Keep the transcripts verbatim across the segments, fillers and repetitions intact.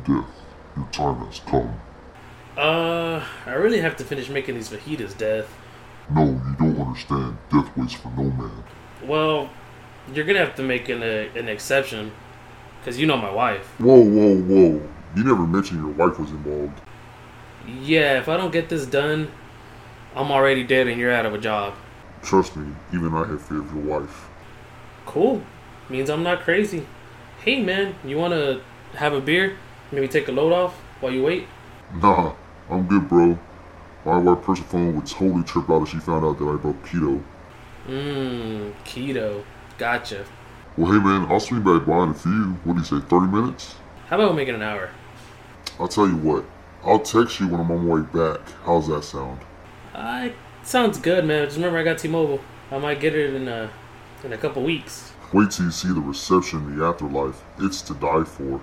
death. Your time has come. Uh, I really have to finish making these fajitas, Death. No, you don't understand. Death waits for no man. Well, you're gonna have to make an, uh, an exception, because you know my wife. Whoa, whoa, whoa. You never mentioned your wife was involved. Yeah, if I don't get this done, I'm already dead and you're out of a job. Trust me, even I have fear of your wife. Cool. Means I'm not crazy. Hey, man, you want to have a beer? Maybe take a load off while you wait? Nah, I'm good, bro. My wife Persephone would totally trip out if she found out that I broke keto. Mmm, keto. Gotcha. Well, hey, man, I'll swing back by in a few. What do you say, thirty minutes? How about we make it an hour? I'll tell you what. I'll text you when I'm on my way back. How's that sound? Uh, sounds good, man. Just remember I got T-Mobile. I might get it in a, in a couple weeks. Wait till you see the reception in the afterlife. It's to die for.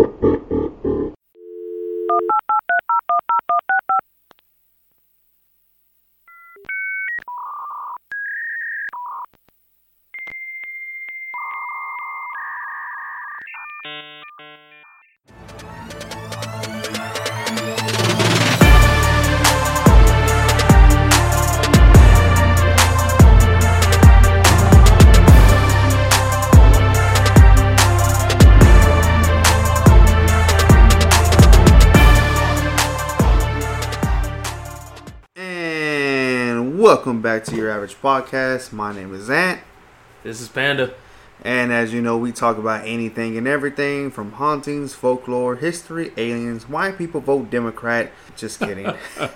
Welcome back to Your Average Podcast. My name is Ant. This is Panda. And as you know, we talk about anything and everything from hauntings, folklore, history, aliens, why people vote Democrat. Just kidding.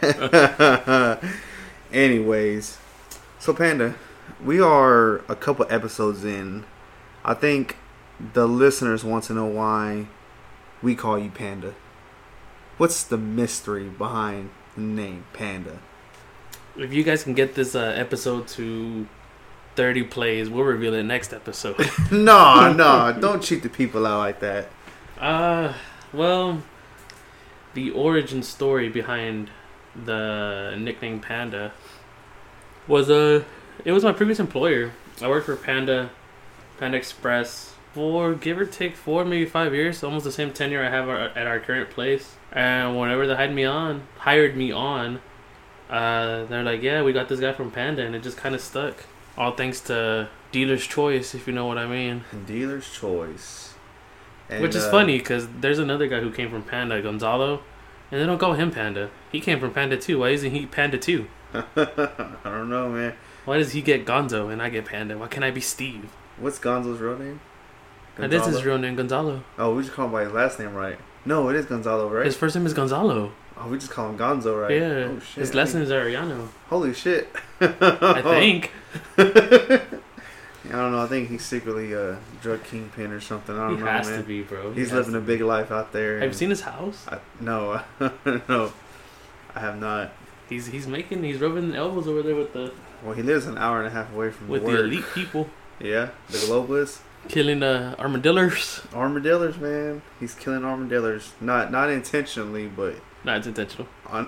Anyways, so Panda, we are a couple episodes in. I think the listeners want to know why we call you Panda. What's the mystery behind the name Panda? If you guys can get this uh, episode to thirty plays, we'll reveal it next episode. no, no, don't cheat the people out like that. Uh, well, the origin story behind the nickname Panda was uh, it was my previous employer. I worked for Panda, Panda Express for give or take four, maybe five years, almost the same tenure I have at our current place. And whenever they hired me on, hired me on. Uh, they're like, yeah, we got this guy from Panda, and it just kind of stuck. All thanks to Dealer's Choice, if you know what I mean. Dealer's Choice. And, Which is uh, funny, because there's another guy who came from Panda, Gonzalo, and they don't call him Panda. He came from Panda too. Why isn't he Panda too? I don't know, man. Why does he get Gonzo and I get Panda? Why can't I be Steve? What's Gonzo's real name? That is his real name, Gonzalo. Oh, we just call him by his last name, right? No, it is Gonzalo, right? His first name is Gonzalo. Oh, we just call him Gonzo, right? Yeah. Oh, shit. His last name is Arellano. Holy shit. I think. I don't know. I think he's secretly a drug kingpin or something. I don't he know, has man. to be, bro. He he's living a big life out there. Have you seen his house? I, no. no. I have not. He's he's making, he's rubbing elbows over there with the... Well, he lives an hour and a half away from With work. the elite people. Yeah, the globalists. Killing uh, armadillos. Armadillos, man. He's killing armadillos. Not not intentionally, but... Nah, it's intentional. On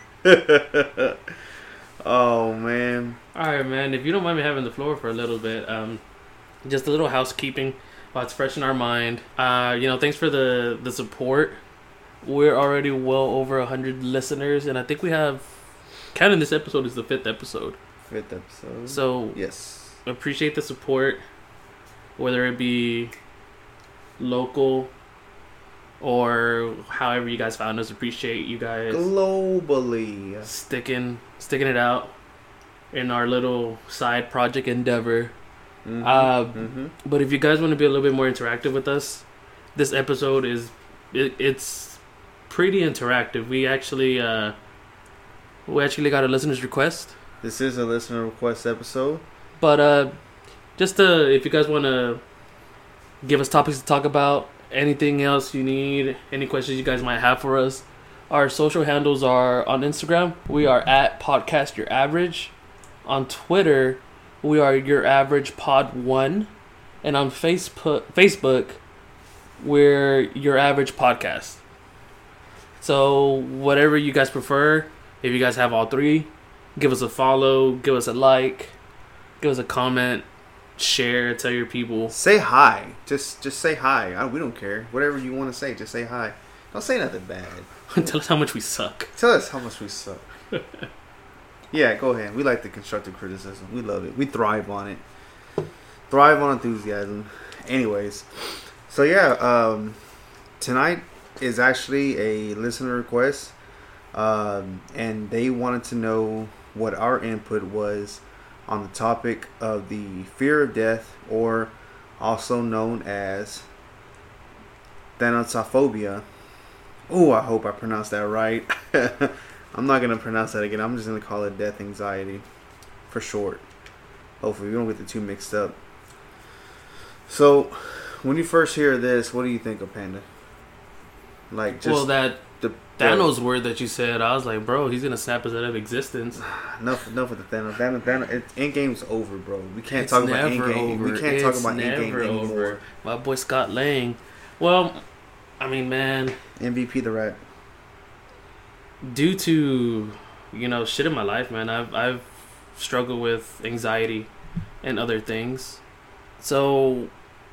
oh, man. Alright, man. If you don't mind me having the floor for a little bit, um, just a little housekeeping while it's fresh in our mind. Uh, you know, thanks for the, the support. We're already well over one hundred listeners, and I think we have... Counting this episode is the fifth episode. Fifth episode. So, yes. Appreciate the support. Whether it be local or however you guys found us. Appreciate you guys globally sticking sticking it out in our little side project endeavor. Mm-hmm. Uh, mm-hmm. But if you guys want to be a little bit more interactive with us, this episode is it, it's pretty interactive. We actually uh, we actually got a listener's request. This is a listener request episode. But uh, just to, if you guys want to give us topics to talk about, anything else you need, any questions you guys might have for us, our social handles are on Instagram. We are at Podcast Your Average. On Twitter, we are Your Average Pod One, and on Facebook, Facebook, we're Your Average Podcast. So whatever you guys prefer, if you guys have all three, give us a follow, give us a like, give us a comment, share, tell your people. Say hi. Just just say hi. I, we don't care. Whatever you want to say, just say hi. Don't say nothing bad. Tell us how much we suck. Tell us how much we suck. Yeah, go ahead. We like the constructive criticism. We love it. We thrive on it. Thrive on enthusiasm. Anyways, so yeah, um, tonight is actually a listener request, um, and they wanted to know what our input was on the topic of the fear of death, or also known as Thanatophobia. Oh, I hope I pronounced that right. I'm not going to pronounce that again. I'm just going to call it death anxiety for short. Hopefully we don't get the two mixed up. So, when you first hear this, what do you think of Panda? Like, just well, that the Thanos the, word that you said, I was like, bro, he's going to snap us out of existence. Enough, enough with the Thanos. Thanos, Thanos it, Endgame's over, bro. We can't it's talk about Endgame. Over. We can't it's talk about never Endgame anymore. Over. My boy Scott Lang. Well, I mean, man. M V P the rat. Due to, you know, shit in my life, man, I've I've struggled with anxiety and other things. So,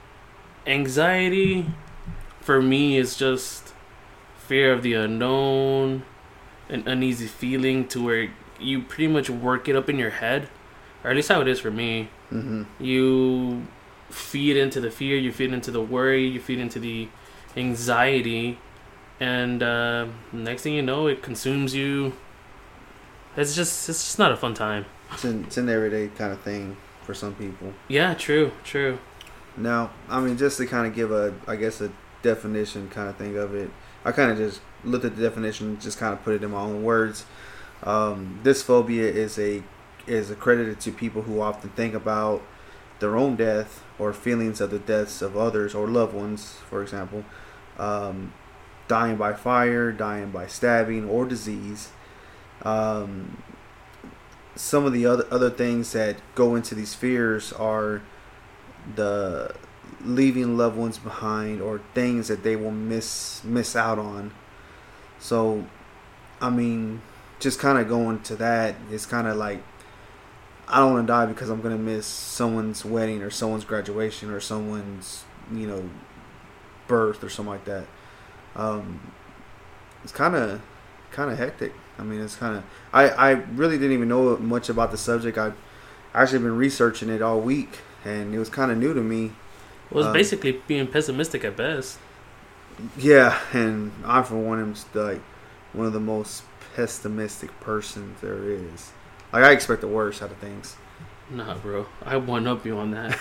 anxiety for me is just fear of the unknown, an uneasy feeling to where you pretty much work it up in your head, or at least how it is for me. Mm-hmm. You feed into the fear, you feed into the worry, you feed into the anxiety, and uh, next thing you know, it consumes you. It's just it's just not a fun time. It's an, it's an everyday kind of thing for some people. Yeah, true, true. Now, I mean, just to kind of give a, I guess, a definition kind of thing of it, I kind of just looked at the definition and just kind of put it in my own words. Um, this phobia is a is accredited to people who often think about their own death or feelings of the deaths of others or loved ones, for example. Um, dying by fire, dying by stabbing or disease. Um, some of the other other things that go into these fears are the leaving loved ones behind or things that they will miss miss out on. So, I mean, just kind of going to that, it's kind of like, I don't want to die because I'm going to miss someone's wedding or someone's graduation or someone's, you know, birth or something like that. Um, it's kind of kind of hectic. I mean, it's kind of... I, I really didn't even know much about the subject. I've actually been researching it all week, and it was kind of new to me. Well, it's um, basically being pessimistic at best. Yeah, and I, for one, am like one of the most pessimistic persons there is. Like, I expect the worst out of things. Nah, bro. I one-up you on that.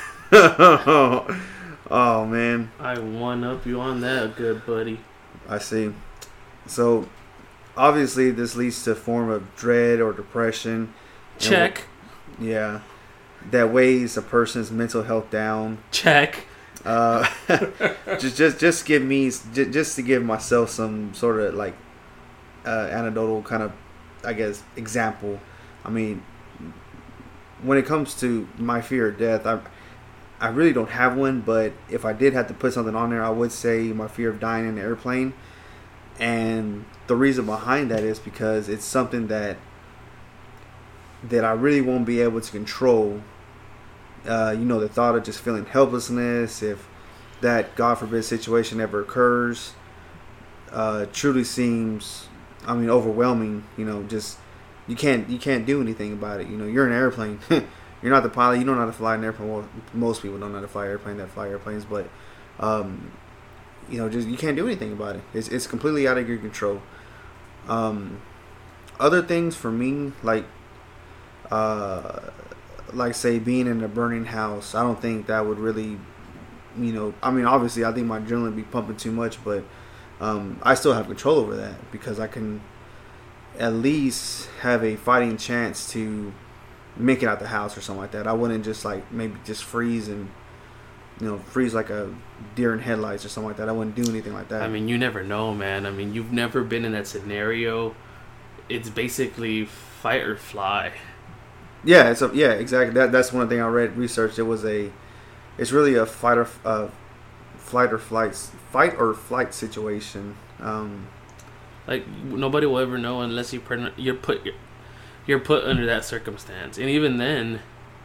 Oh, man. I one-up you on that, good buddy. I see. So, obviously, this leads to a form of dread or depression. Check. And, yeah. That weighs a person's mental health down. Check. Uh, just, just, just give me, just, just to give myself some sort of like uh, anecdotal kind of, I guess, example. I mean, when it comes to my fear of death, I, I really don't have one. But if I did have to put something on there, I would say my fear of dying in an airplane. And the reason behind that is because it's something that that I really won't be able to control. Uh, you know, the thought of just feeling helplessness, if that, God forbid, situation ever occurs, uh, truly seems, I mean, overwhelming. You know, just you can't you can't do anything about it. You know, you're in an airplane. You're not the pilot. You don't know how to fly an airplane. Well, most people don't know how to fly an airplane that fly airplanes, but um, you know, just you can't do anything about it. It's it's completely out of your control. Um, other things for me, like. Uh, like say being in a burning house, I don't think that would really, you know, I mean, obviously I think my adrenaline would be pumping too much, but um, I still have control over that because I can at least have a fighting chance to make it out the house or something like that. I wouldn't just like maybe just freeze and, you know, freeze like a deer in headlights or something like that. I wouldn't do anything like that. I mean, you never know, man. I mean, you've never been in that scenario. It's basically fight or fly. Yeah, it's a, yeah, exactly. That that's one thing I read, researched. It was a, it's really a fight or uh, flight or flight, fight or flight situation. Um, like nobody will ever know unless you put you're put you're put under that circumstance, and even then,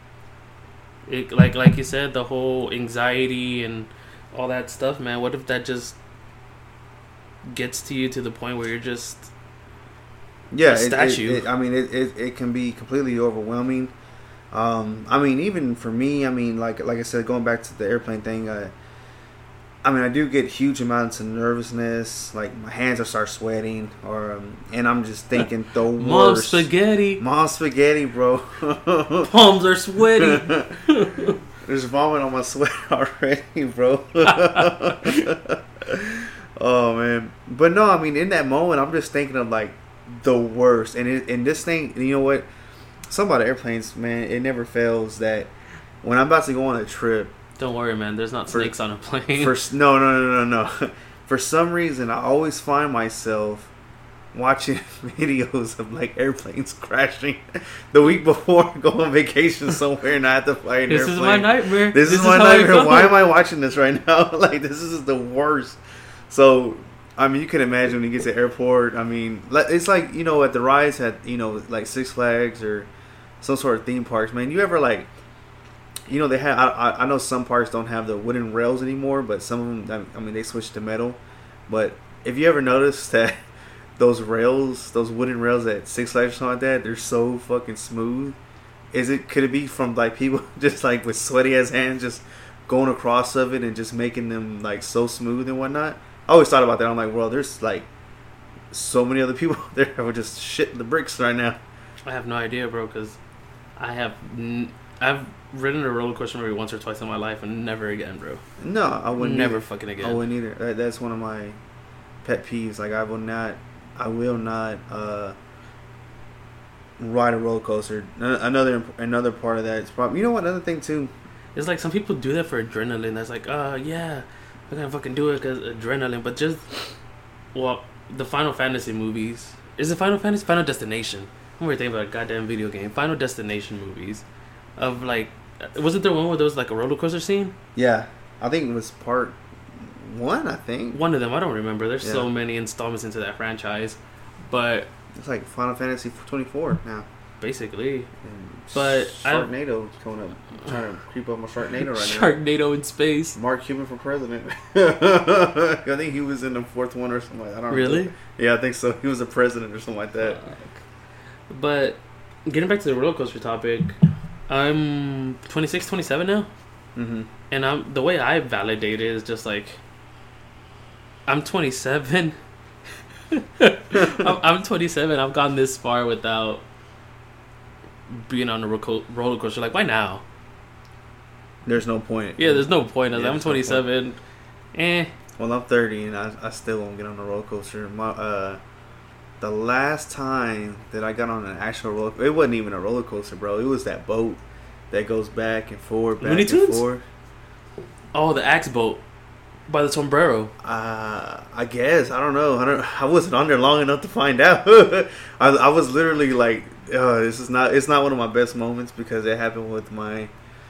it like like you said, the whole anxiety and all that stuff, man. What if that just gets to you to the point where you're just yeah, a it- it- statue. it- I mean, it, it it can be completely overwhelming. Um, I mean, even for me, I mean, like like I said, going back to the airplane thing, uh, I mean, I do get huge amounts of nervousness. Like my hands will start sweating, or um, and I'm just thinking the Mom worst. spaghetti. Mom spaghetti, bro. Palms are sweaty. There's vomit on my sweat already, bro. Oh man, but no, I mean, in that moment, I'm just thinking of like the worst, and it, and this thing, you know what? Something about airplanes, man, it never fails that when I'm about to go on a trip. Don't worry, man. There's not For- snakes on a plane. For no, no, no, no, no. For some reason, I always find myself watching videos of like airplanes crashing the week before I go on vacation somewhere and I have to fly an this airplane. is my nightmare. This, is my how I nightmare. go. Why am I watching this right now? Like, this is the worst. So, I mean, you can imagine when you get to the airport. I mean, like, it's like, you know, at the rides at, you know, like Six Flags or some sort of theme parks, man. You ever like, you know, they have. I, I I know some parks don't have the wooden rails anymore, but some of them, I mean, they switched to metal. But if you ever noticed that those rails, those wooden rails at Six Flags or something like that, they're so fucking smooth. Is it? Could it be from like people just like with sweaty ass hands just going across of it and just making them like so smooth and whatnot? I always thought about that. I'm like, well, there's like so many other people there who are just shitting the bricks right now. I have no idea, bro, because I have n- I've ridden a roller coaster maybe once or twice in my life, and never again, bro. No, I wouldn't. Never either. fucking again. I wouldn't either. That, that's one of my pet peeves. Like, I will not. I will not uh, ride a roller coaster. An- Another another part of that is probably. You know what? Another thing too. It's like some people do that for adrenaline. That's like, uh, yeah, I'm gonna fucking do it because adrenaline. But just, well, the Final Fantasy movies. Is it Final Fantasy? Final Destination. I'm really thinking about a goddamn video game. Final Destination movies. Of like, wasn't there one where there was like a roller coaster scene? Yeah, I think it was part one. I think One of them, I don't remember. There's Yeah. so many installments into that franchise. But it's like Final Fantasy twenty-four now. basically, And But I- Sharknado's coming up, trying to creep up my Sharknado right Sharknado in space. now. Mark Cuban for president. I think he was in the fourth one or something like that. I don't Really? know. Yeah, I think so. He was a president or something like that. Fuck. But getting back to the roller coaster topic, I'm twenty-six, twenty-seven now, Mm-hmm. and I'm the way I validate it is just like I'm twenty-seven. I'm, I'm twenty-seven. I've gone this far without being on a ro- roller coaster. Like, why now? There's no point. Yeah, there's no point. I was Yeah, like, I'm there's no point. twenty-seven. Eh. Well, I'm thirty and I, I still won't get on a roller coaster. My uh, the last time that I got on an actual roller, it wasn't even a roller coaster, bro. It was that boat that goes back and forth, back Looney and Tunes? forth. Oh, the axe boat by the sombrero. Uh, I guess I don't know. I don't. I wasn't on there long enough to find out. I, I was literally like, uh, "This is not. It's not one of my best moments because it happened with my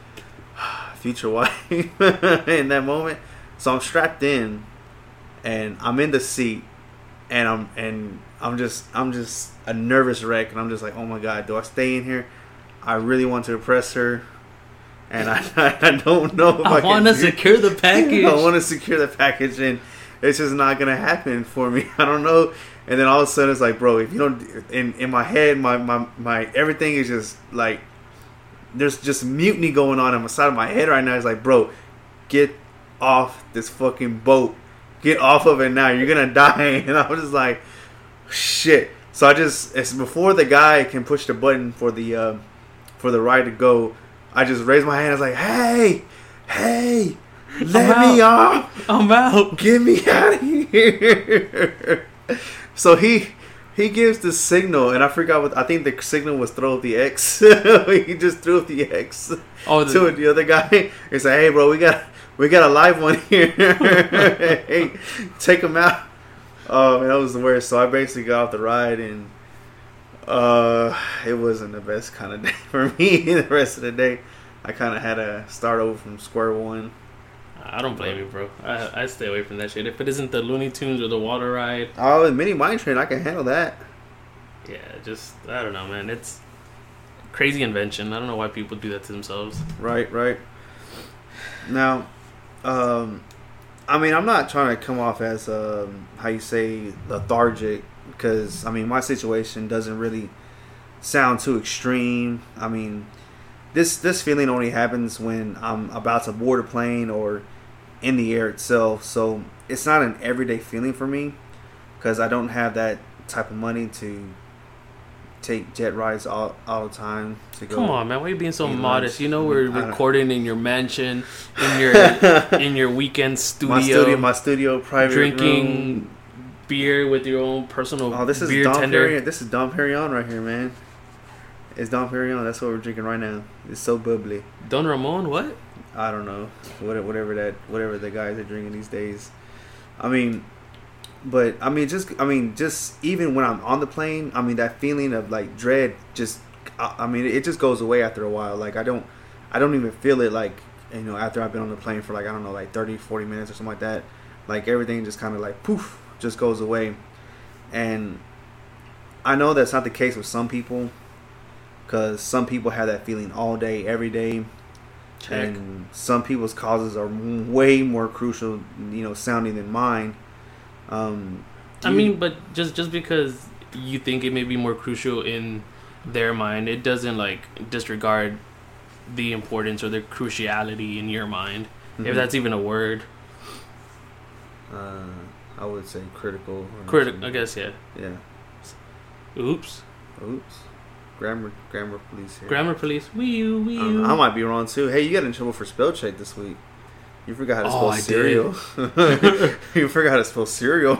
future wife in that moment." So I'm strapped in, and I'm in the seat, and I'm and I'm just I'm just a nervous wreck, and I'm just like, "Oh my god, do I stay in here? I really want to impress her." And I, I don't know if I, I want to can do- secure the package. I want to secure the package, and it's just not gonna happen for me. I don't know. And then all of a sudden, it's like, bro, if you don't, in in my head, my my my everything is just like, there's just mutiny going on in the side of my head right now. It's like, bro, get off this fucking boat, get off of it now. You're gonna die. And I was just like, shit. So I just, it's before the guy can push the button for the uh, for the ride to go. I just raised my hand. I was like, hey, hey, let I'm me off. I'm out. Get me out of here. So he he gives the signal, and I forgot what, I think the signal was throw up the X. He just threw up the X Oh, to the, the other guy. He said, hey, bro, we got we got a live one here. Hey, take him out. Oh, man, that was the worst. So I basically got off the ride, and Uh, it wasn't the best kind of day for me. The rest of the day, I kind of had to start over from square one. I don't blame you, bro. I I stay away from that shit. If it isn't the Looney Tunes or the water ride, Oh, mini mine train, I can handle that. yeah, just I don't know, man. It's crazy invention. I don't know why people do that to themselves. Right, right. Now, um, I mean, I'm not trying to come off as um, how you say lethargic, because I mean, my situation doesn't really sound too extreme. I mean, this this feeling only happens when I'm about to board a plane or in the air itself. So it's not an everyday feeling for me, because I don't have that type of money to take jet rides all, all the time. To go Come on, man! Why are you being so eat modest? lunch. You know we're I don't- recording in your mansion, in your in your weekend studio, my studio, my studio, private drinking room. beer with your own personal Oh, this is beer Dom tender. Perignon. This is Dom Perignon right here, man. It's Dom Perignon. That's what we're drinking right now. It's so bubbly. Don Ramon, what? I don't know, What- whatever that, whatever the guys are drinking these days. I mean, but I mean, just I mean, just even when I'm on the plane, I mean, that feeling of like dread, just I, I mean, it just goes away after a while. Like I don't, I don't even feel it like you know after I've been on the plane for like I don't know like thirty, forty minutes or something like that. Like everything just kind of like poof, just goes away. And I know that's not the case with some people, because some people have that feeling all day, every day. Check. And some people's causes are way more crucial, you know, sounding than mine. Um, do I you- mean, but just just because you think it may be more crucial in their mind, it doesn't like disregard the importance or the cruciality in your mind, Mhm. if that's even a word. uh, I would say critical. or Critic, something. I guess, yeah. Yeah. Oops. Oops. Grammar, grammar police here. Grammar police. Wee you, wee I, don't you. know, I might be wrong too. Hey, you got in trouble for spell check this week. You forgot how to Oh, spell I did. cereal. You forgot how to spell cereal.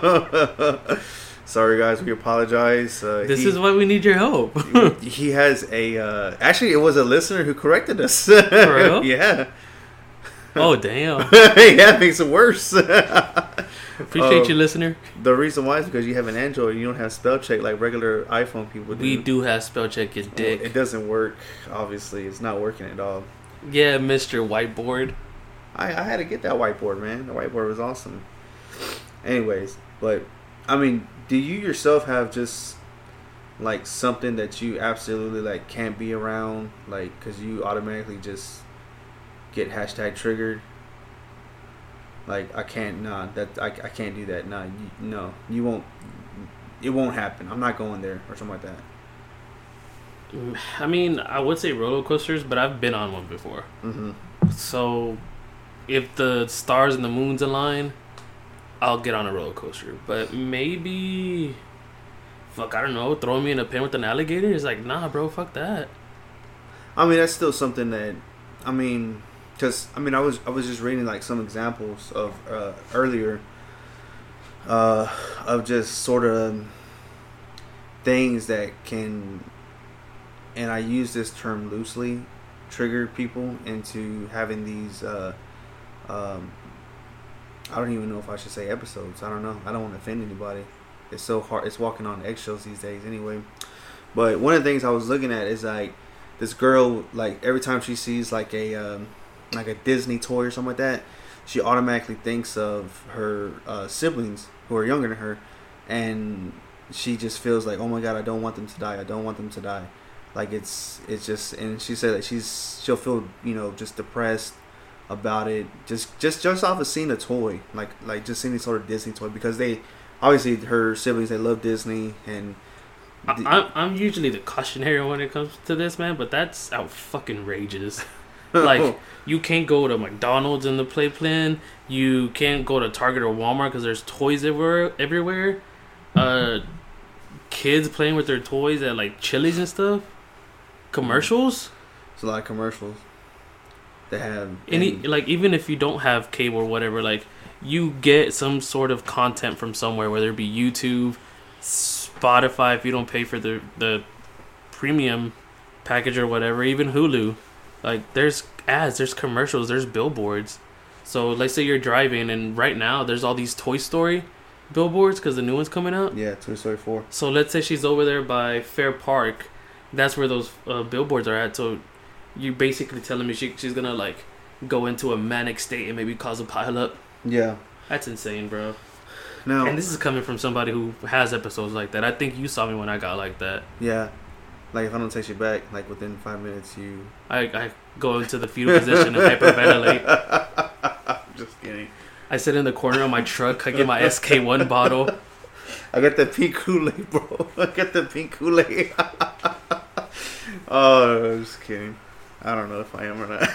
Sorry, guys. We apologize. Uh, This he, is why we need your help. he has a. Uh, actually, it was a listener who corrected us. real? Yeah. Oh, damn. Yeah, it makes it worse. Appreciate Uh, you, listener. The reason why is because you have an Android and you don't have spell check like regular iPhone people do. We do have spell check his Well, dick. It doesn't work. Obviously, it's not working at all. Yeah, Mister Whiteboard. I, I had to get that whiteboard, man. The whiteboard was awesome. Anyways, but I mean, do you yourself have just like something that you absolutely like can't be around, like because you automatically just get hashtag triggered? Like I can't, nah, that I, I can't do that. Nah, you, no, you won't. It won't happen. I'm not going there or something like that. I mean, I would say roller coasters, but I've been on one before. Mm-hmm. So, if the stars and the moons align, I'll get on a roller coaster. But maybe, fuck, I don't know, throwing me in a pen with an alligator is like, nah, bro, fuck that. I mean, that's still something that, I mean, because I mean, I was I was just reading like some examples of uh, earlier, uh, of just sort of things that can, and I use this term loosely, trigger people into having these. Uh, um, I don't even know if I should say episodes. I don't know. I don't want to offend anybody. It's so hard. It's walking on eggshells these days, anyway. But one of the things I was looking at is like this girl. Like every time she sees like a um, like a Disney toy or something like that, she automatically thinks of her uh, siblings who are younger than her, and she just feels like, oh my god, I don't want them to die. I don't want them to die. Like it's it's just, and she said that she's she'll feel you know just depressed about it, just just just off of seeing a toy, like like just seeing any sort of Disney toy, because they obviously her siblings, they love Disney, and I, I'm, I'm usually the cautionary when it comes to this, man, but that's out fucking rages. Like, you can't go to McDonald's in the play plan. You can't go to Target or Walmart because there's toys everywhere. Everywhere. Uh, kids playing with their toys at like Chili's and stuff. Commercials. it's a lot of commercials they have. Any and- like even if you don't have cable or whatever, like you get some sort of content from somewhere, whether it be YouTube, Spotify if you don't pay for the the premium package or whatever, even Hulu. Like there's ads, there's commercials, there's billboards. So let's say you're driving and right now there's all these Toy Story billboards because the new one's coming out. yeah, Toy Story four. So let's say she's over there by Fair Park. That's where those uh, billboards are at. So you basically telling me she she's gonna like go into a manic state and maybe cause a pileup. Yeah. That's insane, bro. Now, And this is coming from somebody who has episodes like that. I think you saw me when I got like that. yeah, like if I don't text you back, like within five minutes, you. I, I go into the fetal position and hyperventilate. Just kidding. I sit in the corner of my truck. I get my S K one bottle. I got the pink Kool-Aid, bro. I got the pink Kool-Aid. Oh, I'm just kidding. I don't know if I am or not.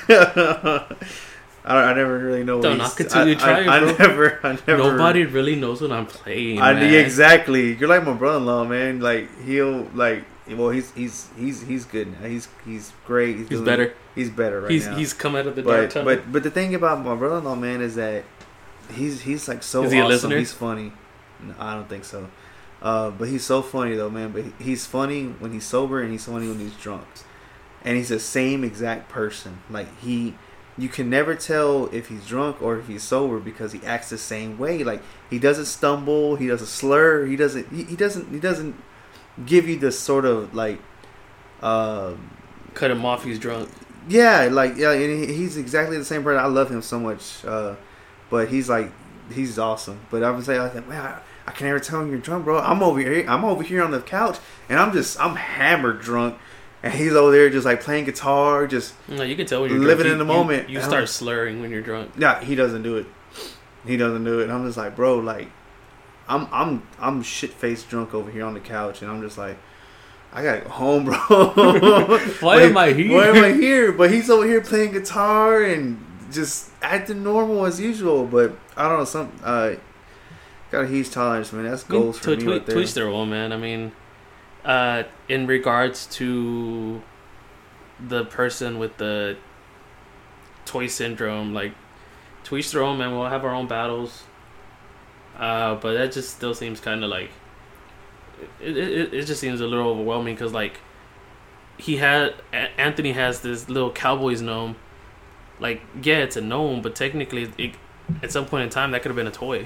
I, don't, I never really know. Don't what knock he's, it till you I, try I, it, bro. I never, I never. Nobody really knows what I'm playing. I, man. exactly. You're like my brother-in-law, man. Like he'll like. Well, he's he's he's he's good now. He's he's great. He's, He's doing, better. He's better right he's now. he's come out of the dark but tunnel. but but the thing about my brother-in-law, man, is that he's he's like so Is he a awesome. listener? He's funny. No, I don't think so. Uh, but he's so funny though, man. But he- he's funny when he's sober and he's funny when he's drunk. And he's the same exact person. Like he, you can never tell if he's drunk or if he's sober because he acts the same way. Like he doesn't stumble, he doesn't slur, he doesn't he, he doesn't he doesn't give you this sort of like, um, Cut him off. He's drunk. yeah, like yeah, and he- he's exactly the same person. I love him so much, uh, but he's like he's awesome. But I would say like, man, I, I can never tell when you're drunk, bro. I'm over here, I'm over here on the couch, and I'm just I'm hammered drunk, and he's over there just like playing guitar, just No, you can tell when you're living drunk. in the You- moment. You, you And start I'm- slurring when you're drunk. yeah, he doesn't do it. He doesn't do it. And I'm just like, bro, like, I'm I'm I'm shit faced drunk over here on the couch, and I'm just like, I gotta go home, bro. Why But am I here? Why am I here? But he's over here playing guitar and just acting normal as usual. But I don't know, some uh, got a huge tolerance, man. That's I mean, goals for to, me to, right there. to each their own, man. I mean, uh, in regards to the person with the toy syndrome, like, to each their own, man. We'll have our own battles. Uh, but that just still seems kind of like it, it. It just seems a little overwhelming because, like, he had A- Anthony has this little Cowboys gnome. Like, yeah, it's a gnome, but technically, it, at some point in time, that could have been a toy.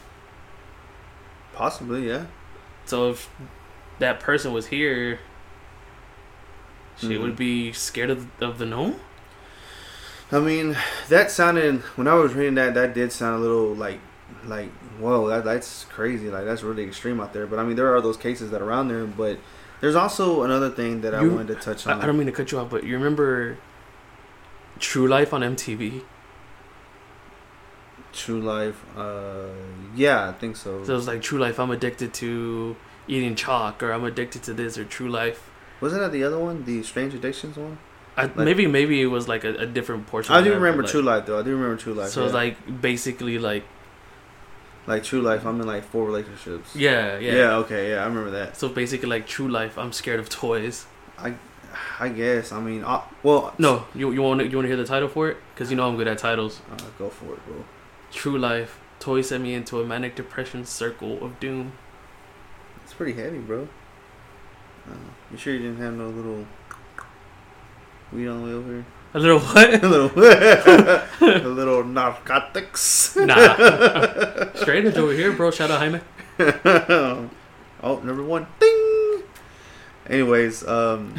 Possibly, yeah. So if that person was here, she Mhm. would be scared of of the gnome. I mean, that sounded when I was reading that. That did sound a little like, like whoa, that that's crazy. Like that's really extreme out there. But I mean, there are those cases that are around there. But there's also another thing that I You- wanted to touch I, on. I don't mean to cut you off, but you remember True Life on M T V? True Life. Uh, yeah, I think so. So it was like True Life. I'm addicted to eating chalk, or I'm addicted to this, or True Life. Wasn't that the other one, the Strange Addictions one? I, Like- maybe maybe it was like a, a different portion. I of do that, remember but, like, True Life though. I do remember True Life. So yeah. it's like basically like like True Life. I'm in like four relationships. yeah yeah. Yeah. Okay. Yeah, I remember that. So basically like True Life. I'm scared of toys. I, I guess. I mean, I, well, No, you you want you want to hear the title for it? Because you know I'm good at titles. Uh, go for it, bro. True Life. Toys sent me into a manic depression circle of doom. It's pretty heavy, bro. Uh, you sure you didn't have no little weed on the way over here? A little what? a little, a little narcotics. Nah. Straight edge over here, bro. Shout out Jaime. Oh, number one. Ding. Anyways, um,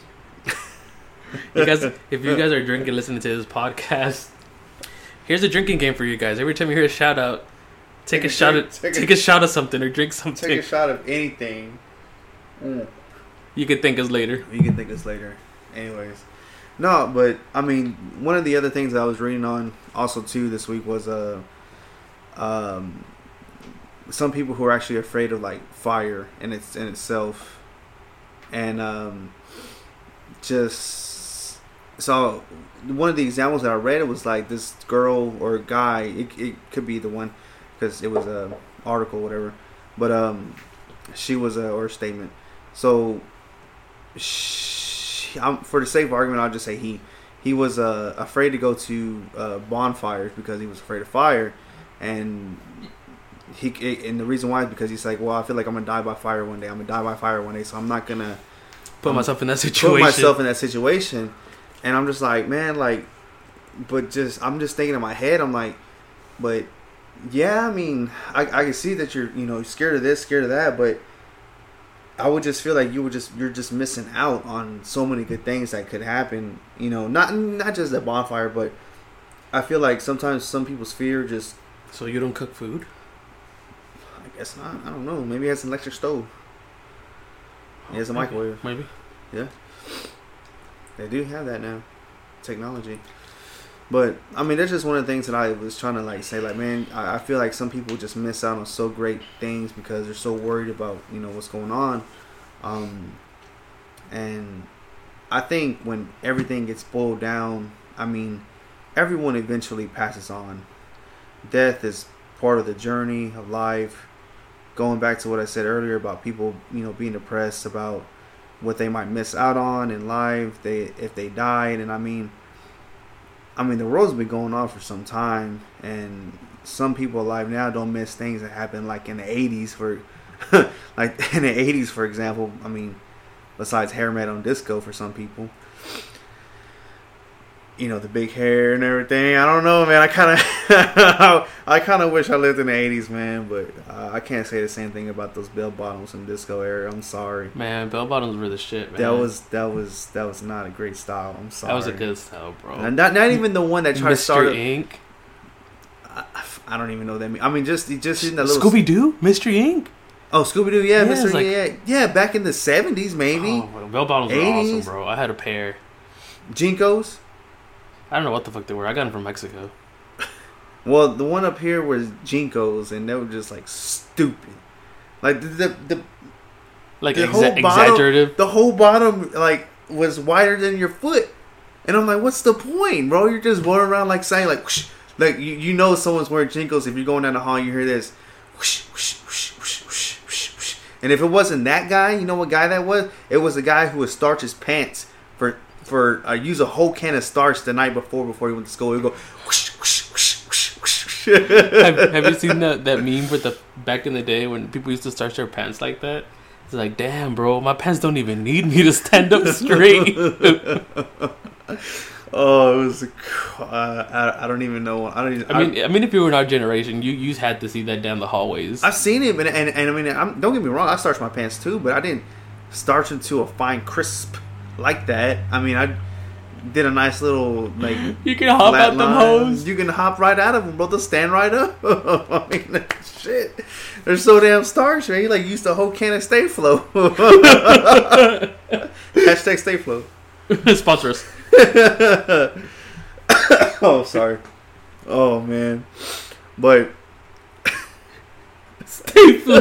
You guys, if you guys are drinking, listening to this podcast, here's a drinking game for you guys. Every time you hear a shout out, take, Take a, a shot drink, of take a- take a shot of something or drink something. take a shot of anything. Mm. You can thank us later. You can think this later. Anyways, no, but I mean, one of the other things that I was reading on also too this week was uh, um, some people who are actually afraid of like fire in its in itself, and um, just so one of the examples that I read, it was like this girl or guy. It it could be the one because it was a article, whatever. But um, she was a or a statement. So. She, I'm, for the sake of argument, I'll just say he he was uh, afraid to go to uh, bonfires because he was afraid of fire, and he and the reason why is because he's like, well, I feel like I'm gonna die by fire one day. I'm gonna die by fire one day, so I'm not gonna Put um, myself in that situation. put myself in that situation. And I'm just like, man, like, but just I'm just thinking in my head, I'm like, but yeah, I mean, I I can see that you're you know scared of this, scared of that, but I would just feel like you were just you're just missing out on so many good things that could happen. You know, not not just a bonfire, but I feel like sometimes some people's fear just. So you don't cook food? I guess not. I don't know. Maybe he has an electric stove. He has a microwave. Maybe. Yeah, they do have that now. Technology. But I mean, that's just one of the things that I was trying to like say. Like, man, I, I feel like some people just miss out on so great things because they're so worried about you know what's going on. Um, and I think when everything gets boiled down, I mean, everyone eventually passes on. Death is part of the journey of life. Going back to what I said earlier about people, you know, being depressed about what they might miss out on in life, they if they died, and I mean. I mean, the world's been going on for some time, and some people alive now don't miss things that happened like in the eighties. For like in the eighties, for example. I mean, besides hair metal and disco for some people, you know, the big hair and everything. I don't know, man. I kind of, I kind of wish I lived in the eighties, man. But uh, I can't say the same thing about those bell bottoms and disco era. I'm sorry, man. Bell bottoms were the shit, man. That was that was that was not a great style. I'm sorry. That was a good style, bro. And not not even the one that tried Mister to start. Ink. I, I don't even know what that means. I mean, just just in that little Scooby Doo, Mystery Ink. Oh, Scooby Doo, yeah, Yeah, Mister it's like- yeah, yeah, back in the seventies, maybe. Oh, bro, bell bottoms were eighties. awesome, bro. I had a pair. Jinkos. I don't know what the fuck they were. I got them from Mexico. Well, the one up here was Jinkos, and they were just like stupid. Like the the the, Like the exa- whole bottom, exaggerative. the whole bottom like was wider than your foot, and I'm like, what's the point, bro? You're just going around like saying like, whoosh, like you, you know someone's wearing Jinkos if you're going down the hall, you hear this, whoosh, whoosh, whoosh, whoosh, whoosh, whoosh, whoosh. And if it wasn't that guy, you know what guy that was? It was the guy who would starch his pants for for uh, use a whole can of starch the night before before he went to school. He'd go whoosh, whoosh, whoosh, whoosh, whoosh. have, have you seen that, that meme with the back in the day when people used to starch their pants like that? It's like, damn, bro, my pants don't even need me to stand up straight. Oh, it was. Uh, I, I don't even know. I don't. Even, I mean, I, I mean, if you were in our generation, you you had to see that down the hallways. I've seen it, and and, and I mean, I'm, don't get me wrong. I starched my pants too, but I didn't starch them to a fine crisp like that. I mean, I did a nice little like. You can hop flat out them line. hoes. You can hop right out of them, bro. They'll stand right up. I mean, shit. They're so damn starched, man. You like used a whole can of Stay Flow. Hashtag Stay Flow. Sponsor us. Oh, sorry. Oh man, but Stay Flow.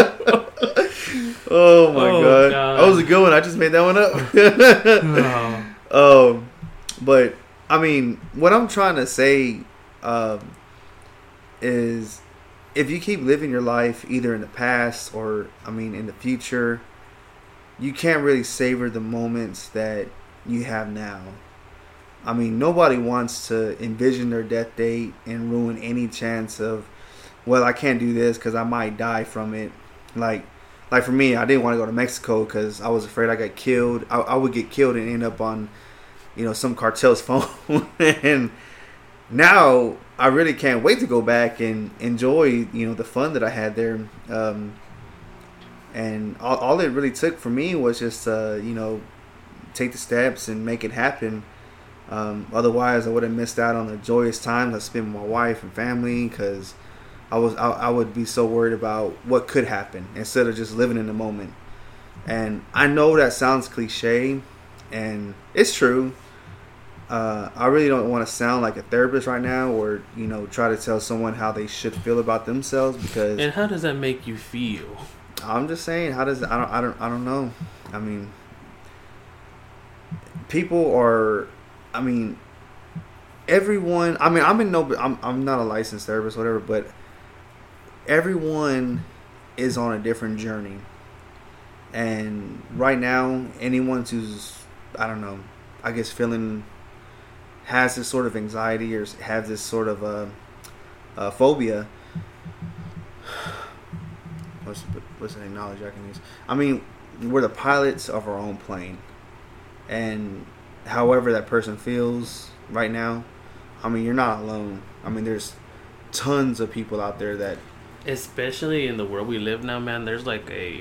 oh my Oh, god. God. that was a good one. I just made that one up. Oh. um, but I mean, what I'm trying to say, um, is if you keep living your life either in the past or I mean in the future, you can't really savor the moments that you have now. I mean, nobody wants to envision their death date and ruin any chance of, well, I can't do this because I might die from it. Like, like for me, I didn't want to go to Mexico because I was afraid I got killed. I, I would get killed and end up on, you know, some cartel's phone. And now I really can't wait to go back and enjoy, you know, the fun that I had there. Um, and all, all it really took for me was just, uh, you know, take the steps and make it happen. Um, otherwise, I would have missed out on the joyous times I spent with my wife and family because I was I, I would be so worried about what could happen instead of just living in the moment. And I know that sounds cliche, and it's true. Uh, I really don't want to sound like a therapist right now, or you know, try to tell someone how they should feel about themselves because. And how does that make you feel? I'm just saying, how does I don't I don't I don't know. I mean, people are. I mean, everyone. I mean, I'm in no. I'm I'm not a licensed therapist, whatever. But everyone is on a different journey, and right now, anyone who's I don't know, I guess feeling has this sort of anxiety or has this sort of uh, uh, phobia. What's what's an analogy I can use? I mean, we're the pilots of our own plane, and however that person feels right now, I mean, you're not alone. I mean, there's tons of people out there that, especially in the world we live now, man. There's like a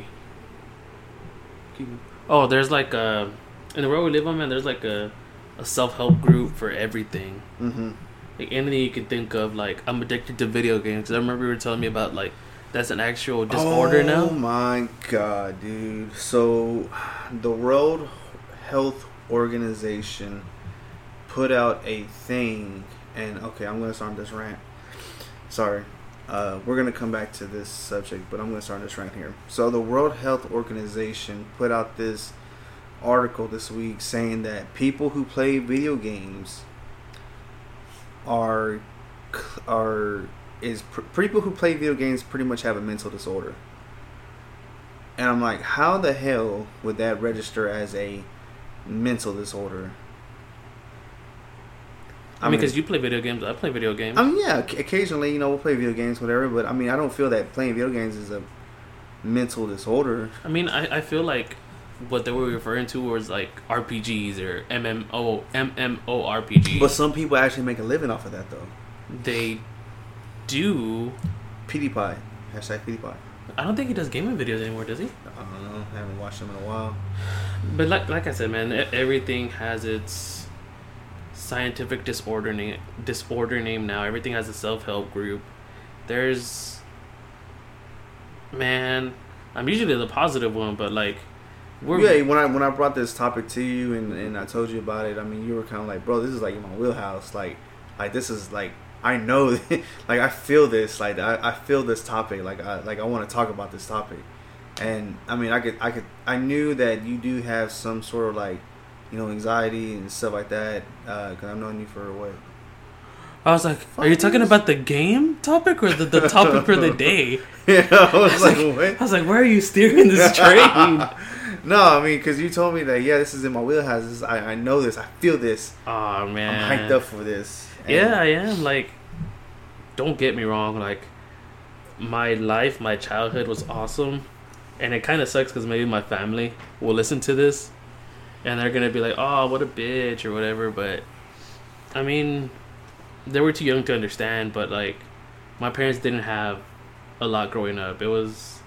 oh, there's like a in the world we live on, man. There's like a a self help group for everything. mm-hmm. Like anything you can think of. Like I'm addicted to video games. Cause I remember you were telling me about like that's an actual disorder oh, now. Oh my god, dude! So, the World Health Organization put out a thing, and okay, I'm gonna start this rant. Sorry, uh, we're gonna come back to this subject, but I'm gonna start this rant here. So the World Health Organization put out this article this week saying that people who play video games are are is pr- people who play video games pretty much have a mental disorder. And I'm like, how the hell would that register as a mental disorder? I, I mean, because you play video games, I play video games. I mean, yeah, occasionally, you know, we'll play video games, whatever. But I mean, I don't feel that playing video games is a mental disorder. I mean, I, I feel like what they were referring to was like R P Gs or M M O M M O R P Gs. But some people actually make a living off of that, though. They do. PewDiePie. Hashtag PewDiePie. I don't think he does gaming videos anymore, does he? I don't know. I haven't watched him in a while. But like like I said, man, everything has its scientific disorder name, disorder name now. Everything has a self-help group. There's... Man, I'm usually the positive one, but like... We're, yeah, when I when I brought this topic to you and, and I told you about it, I mean, you were kind of like, bro, this is like in my wheelhouse. Like, like this is like... I know, like I feel this, like I, I feel this topic, like I like I want to talk about this topic, and I mean I could I could I knew that you do have some sort of like, you know, anxiety and stuff like that, uh, cause I've known you for what. I was like, Five are you years? Talking about the game topic or the, the topic for the day? Yeah, I was, I was like, like, what? I was like, where are you steering this train? No, I mean, cause you told me that yeah, this is in my wheelhouse. This is, I I know this, I feel this. Oh man, I'm hyped up for this. And yeah, I am. Like, don't get me wrong. Like, my life, my childhood was awesome. And it kind of sucks because maybe my family will listen to this. And they're going to be like, oh, what a bitch or whatever. But, I mean, they were too young to understand. But, like, my parents didn't have a lot growing up. It was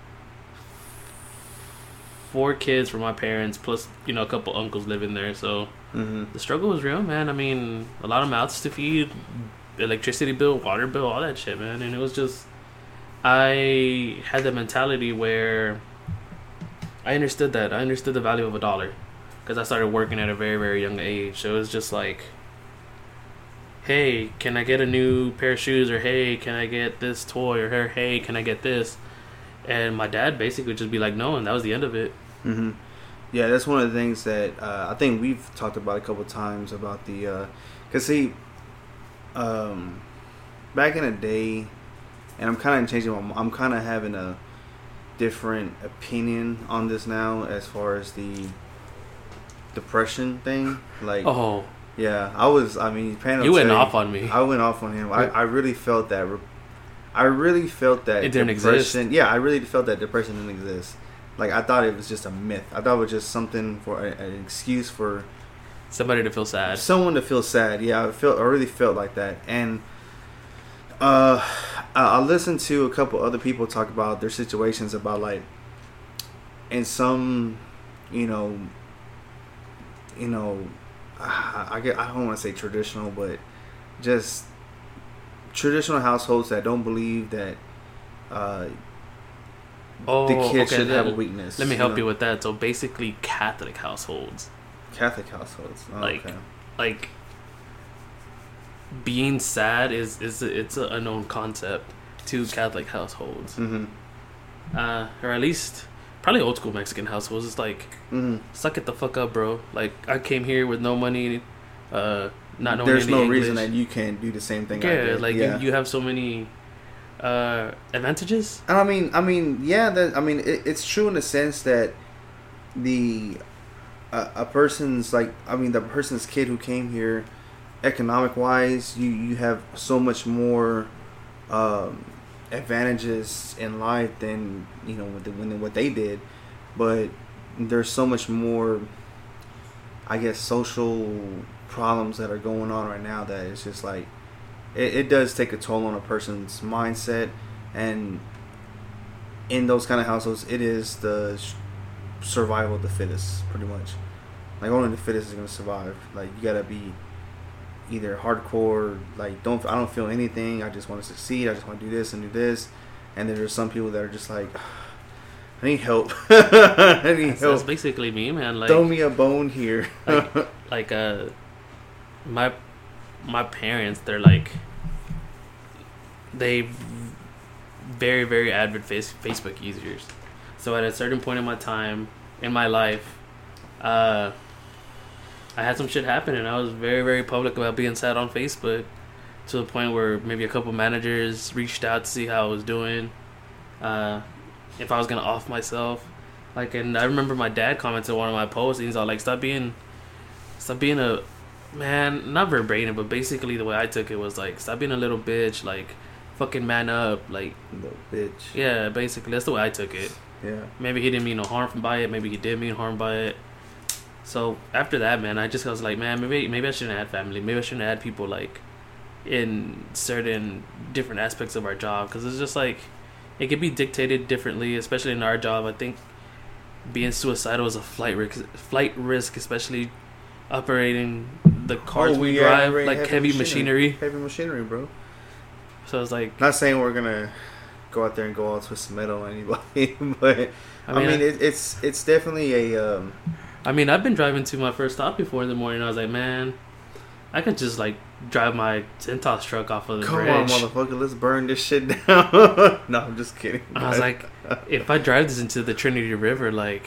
four kids for my parents plus, you know, a couple uncles living there. So... Mm-hmm. The struggle was real, man. I mean, a lot of mouths to feed, electricity bill, water bill, all that shit, man. And it was just, I had the mentality where I understood that. I understood the value of a dollar because I started working at a very, very young age. So it was just like, hey, can I get a new pair of shoes? Or hey, can I get this toy? Or hey, can I get this? And my dad basically would just be like, no, and that was the end of it. Mm-hmm. Yeah, that's one of the things that uh, I think we've talked about a couple of times about the, uh, cause see, um, back in the day, and I'm kind of changing my, I'm kind of having a different opinion on this now as far as the depression thing. Like, oh, yeah, I was, I mean, Pano you went say, off on me. I went off on him. I, I really felt that, I really felt that it didn't depression. Exist. Yeah, I really felt that depression didn't exist. Like, I thought it was just a myth. I thought it was just something for a, an excuse for somebody to feel sad. Someone to feel sad. Yeah, I felt. I really felt like that. And uh, I listened to a couple other people talk about their situations about like, in some, you know, you know, I, I get. I don't want to say traditional, but just traditional households that don't believe that. Uh, Oh, the kid okay, should then, have a weakness. Let me help know? you with that. So basically, Catholic households. Catholic households, oh, like, okay. like being sad is is a, it's a unknown concept to Catholic households. Mm-hmm. Uh, or at least probably old school Mexican households. It's like, mm-hmm. suck it the fuck up, bro. Like, I came here with no money, uh, not knowing There's any no English. reason that you can't do the same thing. Yeah, I did. like yeah. You, you have so many. Uh, advantages. And I mean, I mean, yeah. That I mean, it, it's true in the sense that the uh, a person's like, I mean, the person's kid who came here, economic wise, you you have so much more um, advantages in life than you know with the, when what they did, but there's so much more, I guess, social problems that are going on right now that it's just like. It, it does take a toll on a person's mindset, and in those kind of households, it is the sh- survival of the fittest, pretty much. Like, only the fittest is gonna survive. Like, you gotta be either hardcore, like don't I don't feel anything. I just want to succeed. I just want to do this and do this. And then there's some people that are just like, I need help. I need that's, help. That's basically me, man. Like, throw me a bone here. like, like uh. my my parents, they're like they very very avid face, Facebook users. So at a certain point in my time in my life, uh, I had some shit happen, and I was very very public about being sad on Facebook, to the point where maybe a couple managers reached out to see how I was doing, uh, if I was gonna off myself. Like, and I remember my dad commented on one of my posts, and he's all like, "Stop being, stop being a." Man, not verbatim, but basically the way I took it was like, stop being a little bitch, like, fucking man up, like, Little bitch. yeah, basically that's the way I took it. Yeah. Maybe he didn't mean no harm by it, maybe he did mean harm by it. So after that, man, I just was like, man, maybe maybe I shouldn't add family, maybe I shouldn't add people like in certain different aspects of our job, because it's just like it could be dictated differently, especially in our job. I think being suicidal is a flight risk, flight risk, especially operating the cars Oh, we we drive, operate like heavy machinery. Heavy machinery, bro. So it's like, Not saying we're gonna go out there and go all twisted metal on anybody, but I I mean, mean, I, it, it's it's definitely a um, I mean, I've been driving to my first stop before in the morning. I was like, man, I could just like drive my Centos truck off of the come bridge. on, motherfucker, let's burn this shit down. No, I'm just kidding. I was like, if I drive this into the Trinity River, like,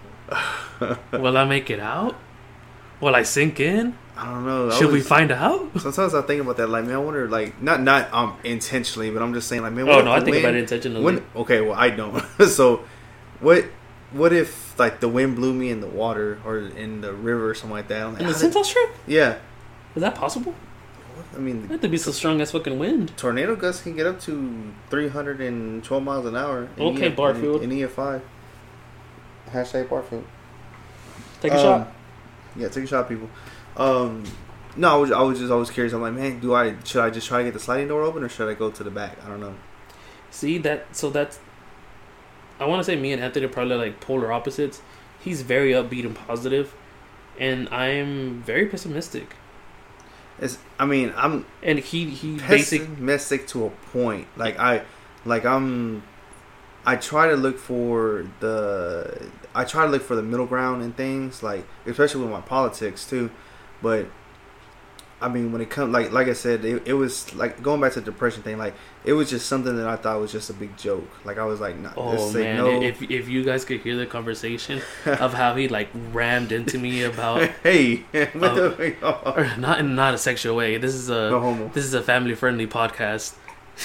will I make it out? Will I sink in? I don't know. I Should we was- find out? Sometimes I think about that. Like, man, I wonder, like, not not um intentionally, but I'm just saying, like, man. Oh what no, if I the think about wind- it intentionally. When, okay, well, I don't. So, what what if like the wind blew me in the water or in the river or something like that? I'm like, in the how did- Centos truck? yeah. Is that possible? I mean, It had to be so strong as fucking wind. tornado gusts can get up to three hundred twelve miles an hour. in Okay, E F Barfield. In, in E F five. Hashtag Barfield. Take a Um, shot. Yeah, take a shot, people. Um, no, I was, I was just always curious. I'm like, man, do I should I just try to get the sliding door open or should I go to the back? I don't know. See that? So that's. I want to say me and Anthony are probably like polar opposites. He's very upbeat and positive, and I'm very pessimistic. It's, I mean, I'm And he he basic. pessimistic to a point. Like I, like I'm, I try to look for the, I try to look for the middle ground in things, like especially with my politics too. But I mean, when it comes, like like I said, it, it was like going back to the depression thing. Like it was just something that I thought was just a big joke. Like I was like, nah, Oh this ain't man! no. If if you guys could hear the conversation of how he like rammed into me about, Hey, what Uh, the fuck? or not in not a sexual way. This is a No homo. this is a family friendly podcast.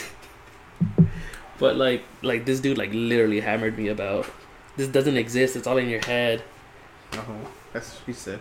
But like like this dude like literally hammered me about this doesn't exist. It's all in your head. No homo. That's what she said.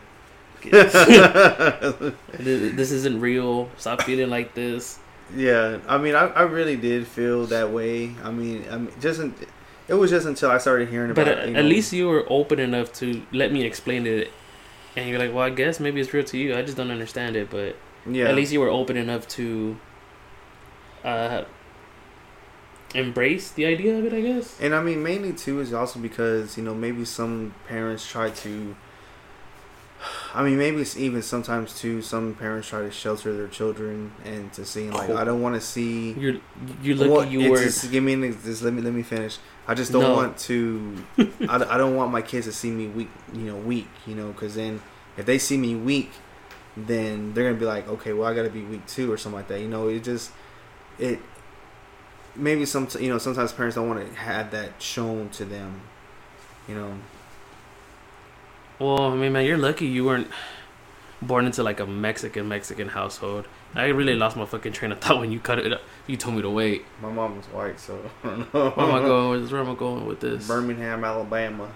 This this isn't real. Stop feeling like this. Yeah, I mean, I, I really did feel that way. I mean, I mean, just in, it was just until I started hearing about. But it, at, you at know. least you were open enough to let me explain it, and you're like, well, I guess maybe it's real to you. I just don't understand it. But yeah, at least you were open enough to uh, embrace the idea of it, I guess. and I mean, mainly too is also because you know maybe some parents try to. I mean, maybe it's even sometimes too. Some parents try to shelter their children and to see like Oh. I don't want to see. You're you're lucky Well, you it's were. Just, give me an, ex- just let me let me finish. I just don't No. want to. I, I don't want my kids to see me weak. You know, weak. You know, because then if they see me weak, then they're gonna be like, okay, well, I gotta be weak too, or something like that. You know, it just it. Maybe some you know sometimes parents don't want to have that shown to them. You know. Well, I mean, man, you're lucky you weren't born into like a Mexican Mexican household. I really lost my fucking train of thought when you cut it up. You told me to wait. My mom was white, so I don't know. Where am I going with this? Where am I going with this? Birmingham, Alabama.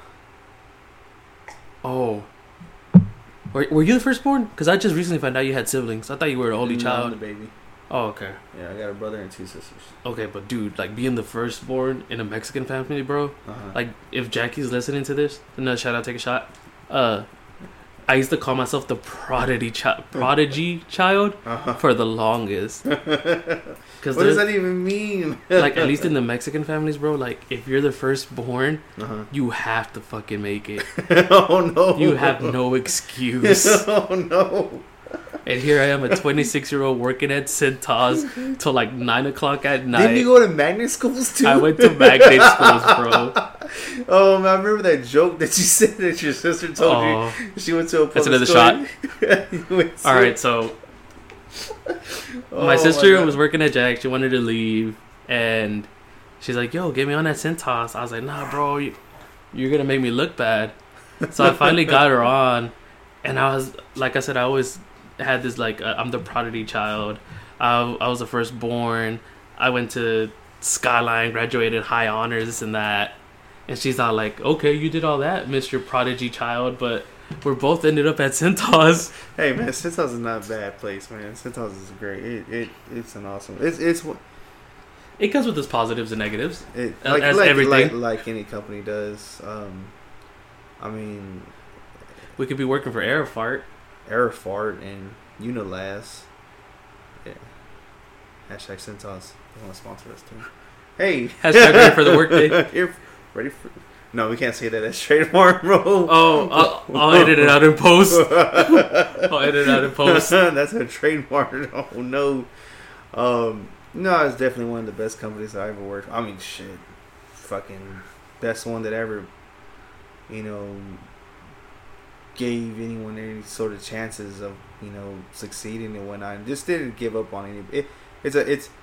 Oh. Were, were you the firstborn? Because I just recently found out you had siblings. I thought you were an only No, I'm child. the baby. Oh, okay. Yeah, I got a brother and two sisters. Okay, but dude, like being the firstborn in a Mexican family, bro. Uh-huh. Like, if Jackie's listening to this, another shout out, take a shot. Uh, I used to call myself the prodigy child, prodigy child Uh-huh. for the longest. What Because does that even mean? like at least in the Mexican families, bro, like if you're the firstborn, Uh-huh. you have to fucking make it. Oh no! You have no excuse. Oh no! And here I am, a twenty-six year old working at Centos till like nine o'clock at night. Didn't you go to magnet schools too? I went to magnet schools, bro. Oh man, I remember that joke that you said that your sister told Oh, you. She went to a public that's another school. shot. You went to- All right, so Oh, my sister God. was working at Jack. She wanted to leave, and she's like, "Yo, get me on that Centos." I was like, "Nah, bro, you, you're gonna make me look bad." So I finally got her on, and I was like, I said, I always had this like, uh, I'm the prodigy child. I, I was the firstborn. I went to Skyline, graduated high honors, this and that. And she's all like, "Okay, you did all that, Mister Prodigy Child, but we're both ended up at Centos." Hey man, Centos is not a bad place, man. Centos is great. It, it it's an awesome. It's it's It comes with its positives and negatives. it Uh, like as like, everything. like like any company does. Um, I mean, We could be working for Aerofart. Aerofart and Unilast. Yeah. Hashtag Centos. They want to sponsor us too. Hey. Hashtag ready for the workday. You're ready for. No, we can't say that as trademark, bro. Oh, I'll, I'll edit it out in post. I'll edit it out in post. That's a trademark. Oh no. Um, no, it's definitely one of the best companies I ever worked for. I mean, shit, fucking best one that ever, you know, gave anyone any sort of chances of, you know, succeeding and whatnot. And just didn't give up on any. It, it's a it's.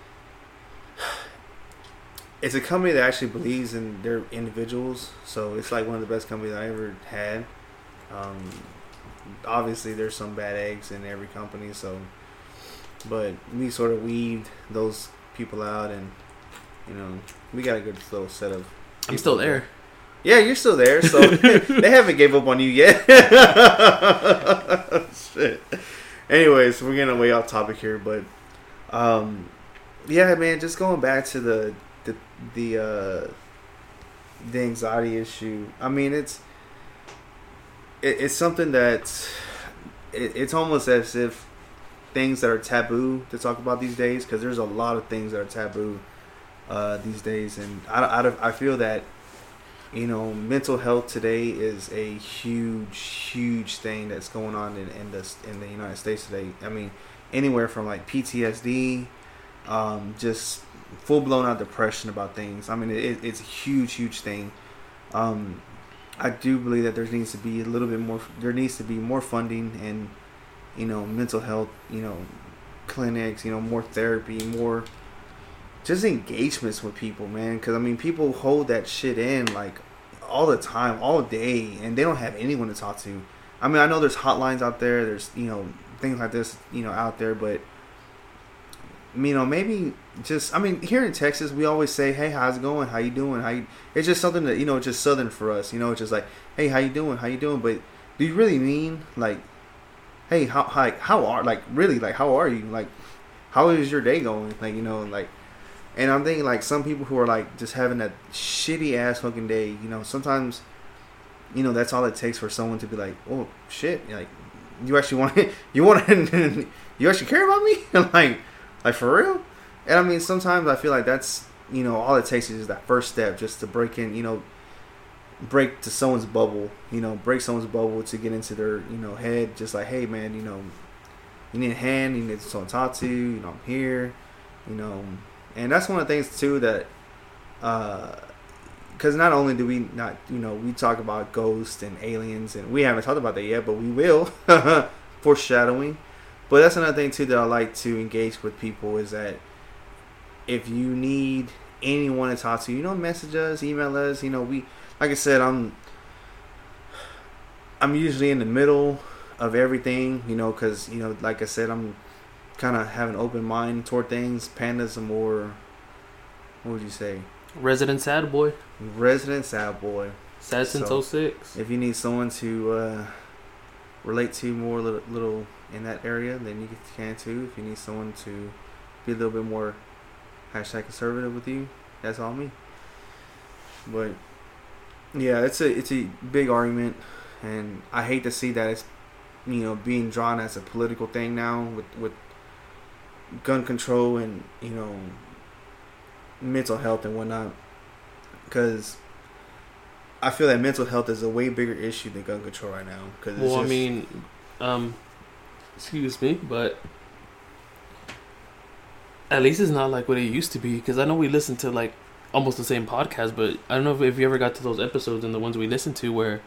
It's a company that actually believes in their individuals, so it's like one of the best companies I ever had. Um, obviously, there's some bad eggs in every company, so, but we sort of weeded those people out, and you know, we got a good little set of. I'm still there. Yeah, you're still there, so they haven't gave up on you yet. Shit. Anyways, we're getting way off topic here, but um, yeah, man, just going back to the. The the uh, the anxiety issue. I mean, it's it, it's something that it, it's almost as if things that are taboo to talk about these days, because there's a lot of things that are taboo uh, these days, and I, I, I feel that, you know, mental health today is a huge huge thing that's going on in, in the in the United States today. I mean, anywhere from like P T S D, um, just full blown out depression about things. I mean, it, it's a huge, huge thing. Um, I do believe that there needs to be a little bit more. There needs to be more funding and, you know, mental health, you know, clinics. You know, more therapy, more just engagements with people, man. Because I mean, people hold that shit in like all the time, all day, and they don't have anyone to talk to. I mean, I know there's hotlines out there. There's, you know, things like this, you know, out there, but. You know, maybe just, I mean, here in Texas, we always say, "Hey, how's it going? How you doing? How you?" It's just something that, you know, it's just Southern for us. You know, it's just like, "Hey, how you doing? How you doing?" But do you really mean like, "Hey, how how how are like really like how are you? Like, how is your day going?" Like, you know, like, and I'm thinking like some people who are like just having that shitty ass fucking day. You know, sometimes, you know, that's all it takes for someone to be like, "Oh shit, like, you actually want you want you actually care about me?" like. Like, for real? And I mean, sometimes I feel like that's, you know, all it takes is that first step just to break in, you know, break to someone's bubble, you know, break someone's bubble to get into their, you know, head. Just like, "Hey, man, you know, you need a hand, you need someone to talk to, you know, I'm here, you know." And that's one of the things, too, that, uh, because not only do we not, you know, we talk about ghosts and aliens, and we haven't talked about that yet, but we will. Foreshadowing. But that's another thing, too, that I like to engage with people is that if you need anyone to talk to, you know, message us, email us. You know, we, like I said, I'm I'm usually in the middle of everything, you know, because, you know, like I said, I'm kind of have an open mind toward things. Panda's a more, what would you say? Resident sad boy. Resident sad boy. Sad since So, oh six. If you need someone to uh, relate to more, little, little in that area, then you can too. If you need someone to be a little bit more hashtag conservative with you, that's all me. But yeah, it's a it's a big argument, and I hate to see that it's, you know, being drawn as a political thing now with with gun control and, you know, mental health and whatnot, because I feel that mental health is a way bigger issue than gun control right now. Cause Well, just, I mean, um, excuse me, but at least it's not like what it used to be. Because I know we listen to like almost the same podcast, but I don't know if, if you ever got to those episodes and the ones we listened to where,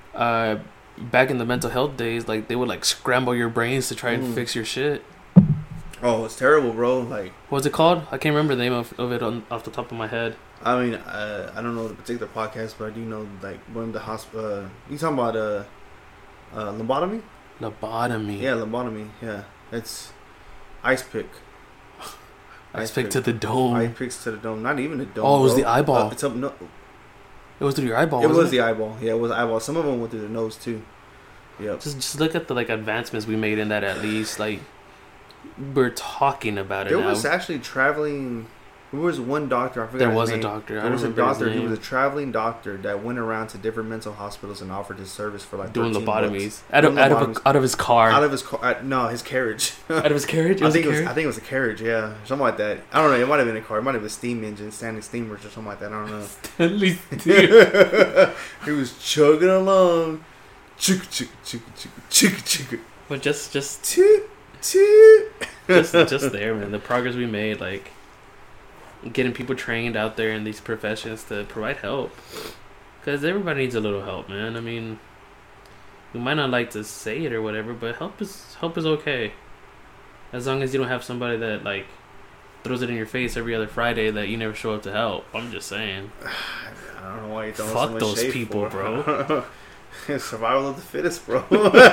uh, back in the mental health days, like they would like scramble your brains to try and Mm. fix your shit. Oh, it's terrible, bro. Like, What's it called? I can't remember the name of, of it on, off the top of my head. I mean, uh, I don't know the particular podcast, but I do know like one of the hospital. Uh, you talking about uh, uh, lobotomy? Lobotomy. Yeah, lobotomy. Yeah, it's ice pick. Ice pick to the dome. Ice picks to the dome. Not even the dome. Oh, it was bro. the eyeball. Uh, it's up, no, It was through your eyeball. it wasn't was the eyeball. Yeah, it was the eyeball. Some of them went through the nose too. Yep. Just just look at the like advancements we made in that. At least like we're talking about it There now. was actually traveling. There was one doctor. I forgot. There his was a name. doctor. I There was a remember his doctor. He name. was a traveling doctor that went around to different mental hospitals and offered his service for like doing thirteen lobotomies bucks. out of Doing out of lobotomies. a, out of his car. Out of his car. Uh, no, his carriage. out of his carriage. It I was think a it was. carriage? I think it was a carriage. Yeah, something like that. I don't know. It might have been a car. It might have been a steam engine, standing steamers or something like that. I don't know. At least, dude. He was chugging along. Chicka chicka chicka chicka chicka chicka. But just just Toot toot. just just there, man. The progress we made, like getting people trained out there in these professions to provide help, because everybody needs a little help, man. I mean, we might not like to say it or whatever, but help is help is okay, as long as you don't have somebody that like throws it in your face every other Friday that you never show up to help. I'm just saying. I don't know why you throwing Fuck so much those shade people, for. bro. Survival of the fittest, bro.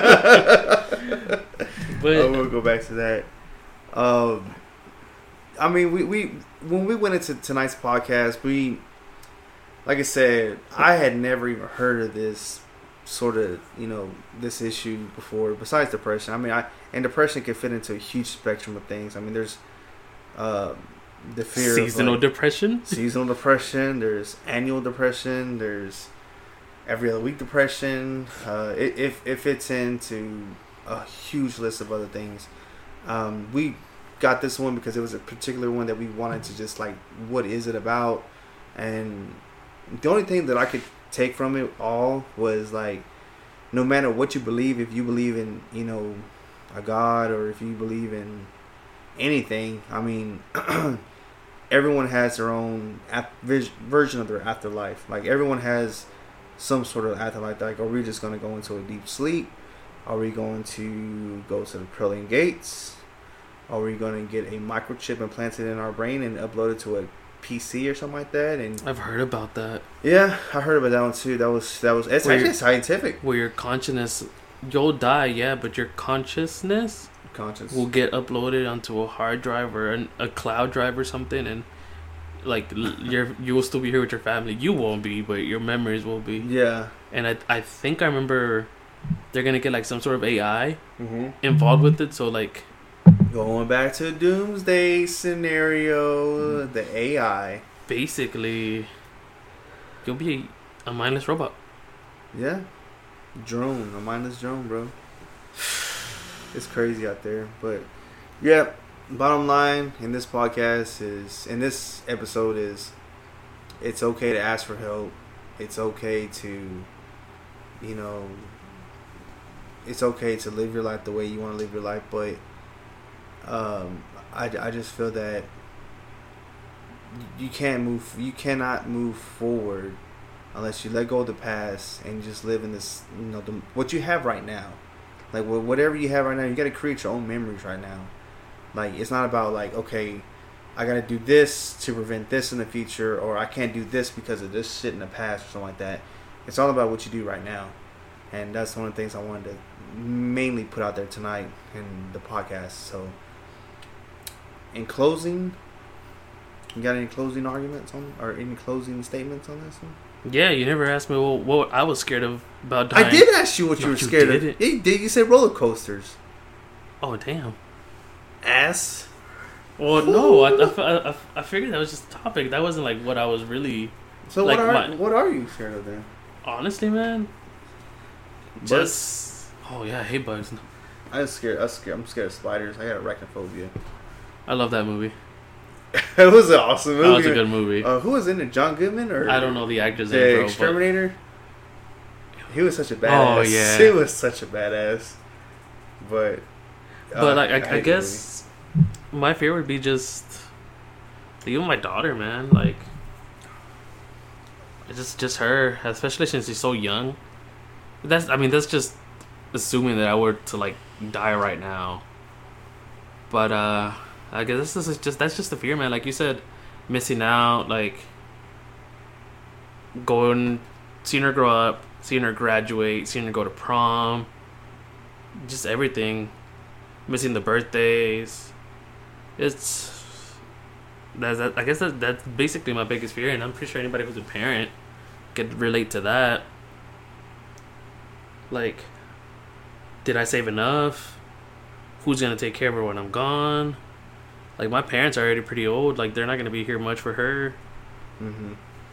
But I will go back to that. Um, I mean, we, we when we went into tonight's podcast, we, like I said, I had never even heard of this sort of, you know, this issue before. Besides depression, I mean, I and depression can fit into a huge spectrum of things. I mean, there's uh, the fear seasonal of like, depression. seasonal depression. There's annual depression. There's every other week depression. Uh, it, it, it fits into a huge list of other things. Um, we got this one because it was a particular one that we wanted to just like, what is it about? And the only thing that I could take from it all was like, no matter what you believe, if you believe in, you know, a God, or if you believe in anything, I mean, everyone has their own ap- vis- version of their afterlife. Like, everyone has some sort of afterlife. Like, are we just going to go into a deep sleep? Are we going to go to the pearly gates? Are we going to get a microchip implanted in our brain and upload it to a P C or something like that? And I've heard about that. yeah, I heard about that one too. That was that was it's Where actually your- scientific. Where your consciousness, you'll die, yeah, but your consciousness Conscious. will get uploaded onto a hard drive or an, a cloud drive or something, and like l- you're you will still be here with your family. You won't be, but your memories will be. Yeah. And I I think I remember they're gonna get like some sort of A I Mm-hmm. involved with it. So like Going back to doomsday scenario, the A I. basically, you'll be a, a mindless robot. Yeah. Drone, a mindless drone, bro. It's crazy out there, but yeah. Bottom line in this podcast is, in this episode is, it's okay to ask for help. It's okay to, you know, it's okay to live your life the way you want to live your life, but um, I, I just feel that you can't move, you cannot move forward unless you let go of the past and just live in this, you know, the, what you have right now. Like, wh- whatever you have right now, you got to create your own memories right now. Like, it's not about like, okay, I got to do this to prevent this in the future, or I can't do this because of this shit in the past or something like that. It's all about what you do right now. And that's one of the things I wanted to mainly put out there tonight in the podcast. So, in closing, you got any closing arguments on, or any closing statements on this one? Yeah, you never asked me what, what I was scared of about dying. I did ask you what you No, were you scared of. didn't. Yeah, you did. You said roller coasters. Oh damn. Ass. Well, no, I, I, I, I figured that was just a topic. That wasn't like what I was really. So Like what are my- what are you scared of then? Honestly, man. Just. Oh yeah, I hate bugs. I'm scared. I'm scared. I'm scared of spiders. I got arachnophobia. I love that movie. It was an awesome movie. That was a good movie. Uh, who was in it? John Goodman or I don't know the actor's the name, bro. But Exterminator? He was such a badass. Oh, yeah. He was such a badass. But. uh, but like, I, I hate the guess my fear would be just even my daughter, man. Like, it's just just her, especially since she's so young. That's I mean that's just assuming that I were to like die right now. But uh, I guess this is just that's just the fear, man. Like you said, missing out, like going, seeing her grow up, seeing her graduate, seeing her go to prom, just everything. Missing the birthdays. It's that's that. I guess that that's basically my biggest fear, and I'm pretty sure anybody who's a parent could relate to that. Like, did I save enough? Who's gonna take care of her when I'm gone? Like, my parents are already pretty old. Like, they're not gonna be here much for her. Mm-hmm.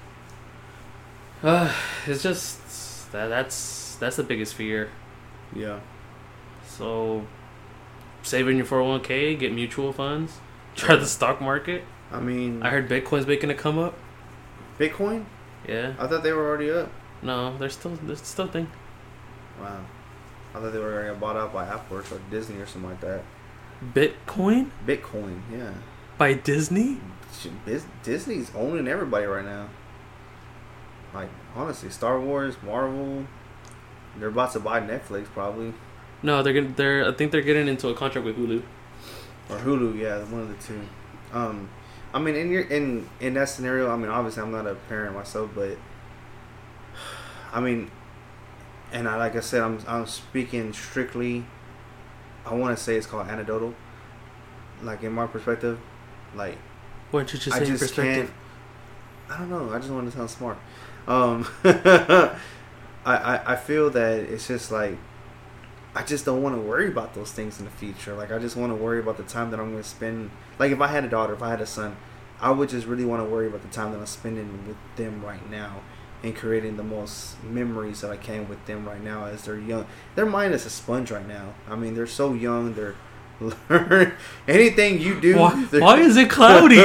Uh, it's just that that's that's the biggest fear. Yeah. So, saving your four oh one k, get mutual funds, try the stock market. I mean, I heard Bitcoin's making a come up. Bitcoin? Yeah. I thought they were already up. No, they're still they're still a thing. Wow. I thought they were already bought out by Apple or Disney or something like that. Bitcoin? Bitcoin, yeah. By Disney? Bis- Disney's owning everybody right now. Like, honestly, Star Wars, Marvel, they're about to buy Netflix probably. No, they're gonna, they're I think they're getting into a contract with Hulu. Or Hulu, yeah, one of the two. Um, I mean, in your in in that scenario, I mean, obviously, I'm not a parent myself, but I mean, and I like I said, I'm I'm speaking strictly. I want to say it's called anecdotal. Like in my perspective, like What did you say? I just perspective? can't. I don't know. I just want to sound smart. Um, I, I I feel that it's just like I just don't want to worry about those things in the future. Like, I just want to worry about the time that I'm going to spend. Like, if I had a daughter, if I had a son, I would just really want to worry about the time that I'm spending with them right now and creating the most memories that I can with them right now as they're young. Their mind is a sponge right now. I mean, they're so young. They're anything you do. Why, why is it cloudy?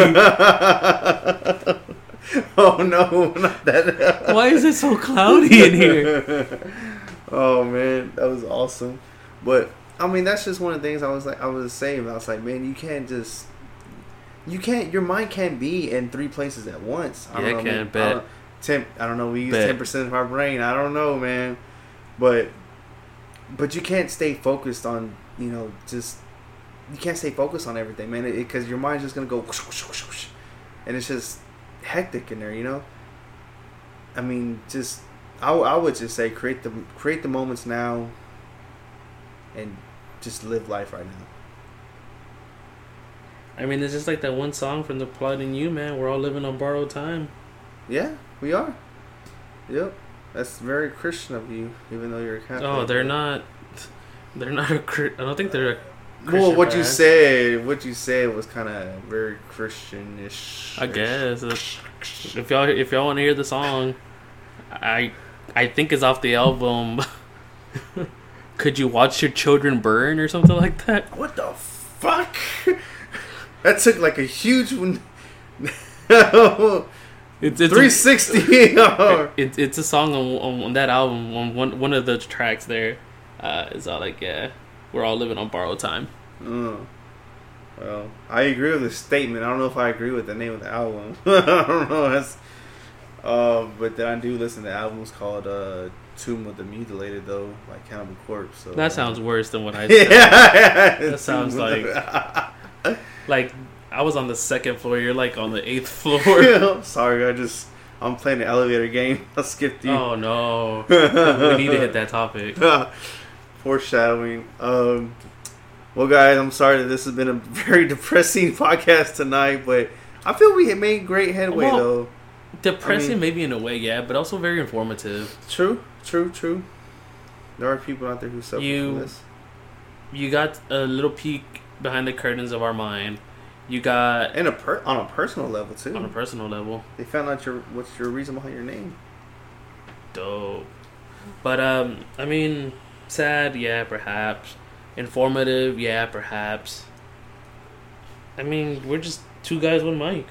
Oh, no, not that. Why is it so cloudy in here? Oh man, that was awesome. But I mean, that's just one of the things I was like, I was saying. I was like, man, you can't just, you can't. Your mind can't be in three places at once. I Yeah, don't it know, can. man. Bet. I don't, ten, I don't know. We use Bet. ten percent of our brain. I don't know, man. But, but you can't stay focused on, you know, just you can't stay focused on everything, man. Because your mind's just gonna go, whoosh, whoosh, whoosh, whoosh, and it's just hectic in there, you know. I mean, just. I, I would just say create the create the moments now and just live life right now. I mean, it's just like that one song from The Plot in You, man. We're all living on borrowed time. Yeah, we are. Yep. That's very Christian of you, even though you're a Catholic. Oh, they're not. They're not a. Chri- I don't think they're a. Christian Well, what band. you said, what you said was kind of very Christianish. I guess if y'all if y'all want to hear the song, I I think it's off the album. Could you watch your children burn or something like that? What the fuck? That took like a huge one. It's, it's three sixty. A, it, it's a song on, on, on that album. On one one of the tracks there, uh, is all like, yeah, we're all living on borrowed time. Oh. Well, I agree with the statement. I don't know if I agree with the name of the album. I don't know. That's, uh, but then I do listen to albums called uh, Tomb of the Mutilated, though, like Cannibal Corpse. So, That sounds worse than what I yeah, said. That sounds like like I was on the second floor. You're like on the eighth floor. Sorry, I just I'm playing the elevator game. I skipped you. Oh no, we need to hit that topic. Foreshadowing. Um, well, guys, I'm sorry that this has been a very depressing podcast tonight, but I feel we made great headway, Well, though. Depressing, I mean- maybe in a way, yeah, but also very informative. True, true, true. There are people out there who suffer You- from this. You got a little peek behind the curtains of our mind. You got And a per- on a personal level, too. on a personal level. They found out your what's your reason behind your name. Dope. But um, I mean, sad, yeah, perhaps. Informative, yeah, perhaps. I mean, we're just two guys, one mic.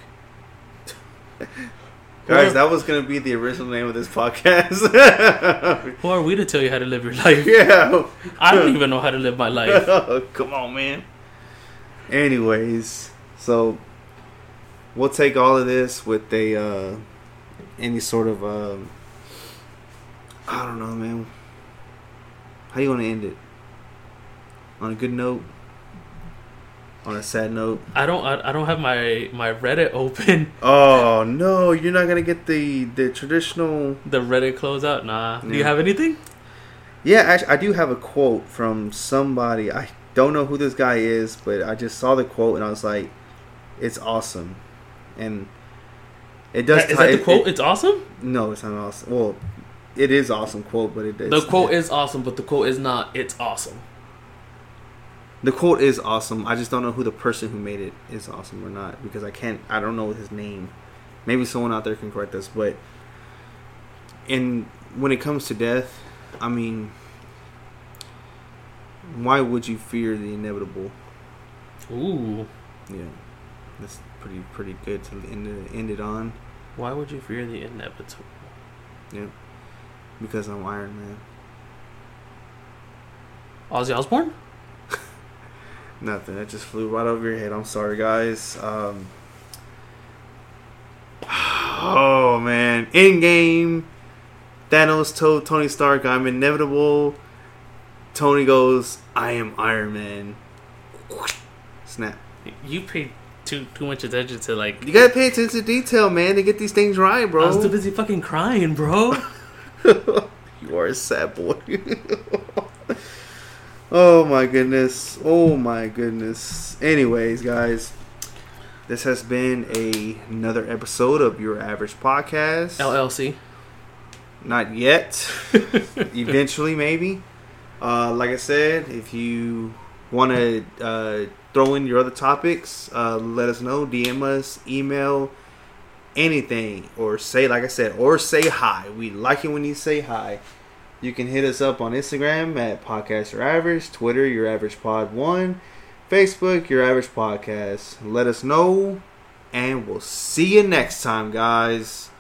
Guys, that was going to be the original name of this podcast. Who are we to tell you how to live your life? Yeah. I don't even know how to live my life. Come on, man. Anyways, so we'll take all of this with a uh, any sort of um, I don't know, man. How you want to end it? On a good note? On a sad note. I don't. I, I don't have my my Reddit open. Oh no, you're not gonna get the the traditional. The Reddit closeout. Nah. Yeah. Do you have anything? Yeah, actually, I do have a quote from somebody. I don't know who this guy is, but I just saw the quote and I was like, "It's awesome," and it does. Is that the it- quote? it- It's awesome. no, it's not awesome. Well, it is awesome quote, but it is. The quote is awesome, but the quote is not. It's awesome. The quote is awesome. I just don't know who the person who made it is awesome or not because I can't. I don't know his name. Maybe someone out there can correct us. But in when it comes to death, I mean, why would you fear the inevitable? Ooh. Yeah, that's pretty pretty good to end it, end it on. Why would you fear the inevitable? Yeah, because I'm Iron Man. Ozzy Osbourne? Nothing. That just flew right over your head. I'm sorry, guys. Um, oh man, Endgame. Thanos told Tony Stark, "I'm inevitable." Tony goes, "I am Iron Man." Snap. You paid too too much attention to like. You gotta pay attention to detail, man, to get these things right, bro. I was too busy fucking crying, bro. You are a sad boy. Oh my goodness. Oh my goodness. Anyways, guys, this has been a, another episode of Your Average Podcast. L L C. Not yet. Eventually, maybe. Uh, like I said, if you want to uh, throw in your other topics, uh, let us know. D M us, email, anything, or say, like I said, or say hi. We like it when you say hi. You can hit us up on Instagram at Podcast Your Average, Twitter Your Average Pod one, Facebook Your Average Podcast. Let us know, and we'll see you next time, guys.